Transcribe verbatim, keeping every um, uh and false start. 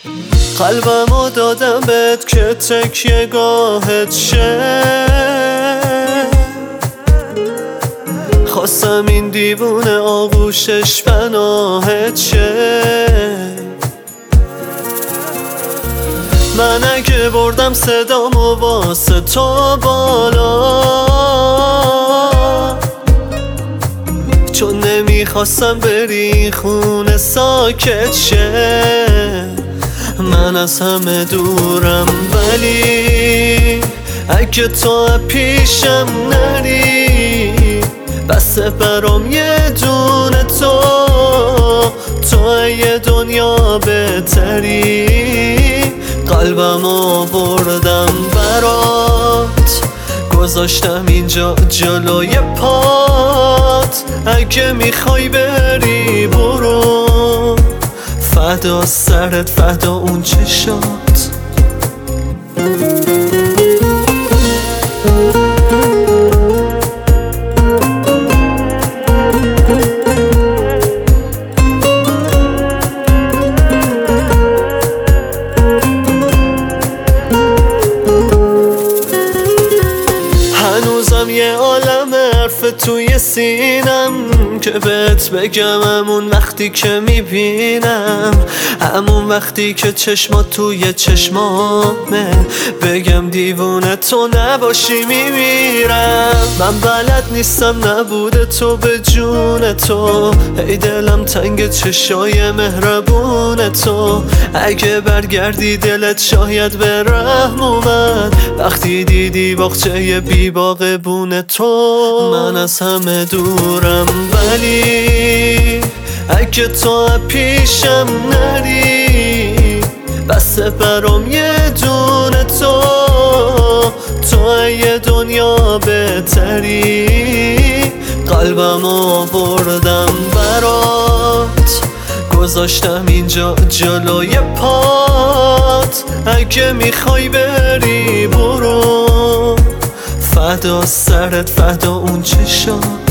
قلبمو دادم بهت که تکیه گاهت شه، خواستم این دیوونه آغوشش پناهت شه. من اگه بردم صدامو واسه تو بالا، چون نمیخواستم بری خونه ساکت شه. من از همه دورم ولی اگه تو پیشم نری، بسه برام یه دونه تو، تو یه دنیا بهتری. قلبمو بردم برات، گذاشتم اینجا جلوی پات. اگه میخوای بری برو، فدا سرت فدا اون چشات. هنوزم یه عالم حرف توی سینم که بهت بگم، همون وقتی که میبینم، همون وقتی که چشمات توی چشمامه، بگم دیوونه تو نباشی میمیرم. من بلد نیستم نبوده تو به جون تو، ای دلم تنگ چشای مهربون تو. اگه برگردی دلت شاید به رحم اومد، وقتی دیدی باغچه بی باغبون تو. من از همه دورم ولی اگه تو پیشم نری، بسه برام یه دونه تو، تو یه دنیا بهتری. قلبمو بردم برات، گذاشتم اینجا جلوی پات. اگه میخوای بری برو، فدا سرت فدا اون چشات.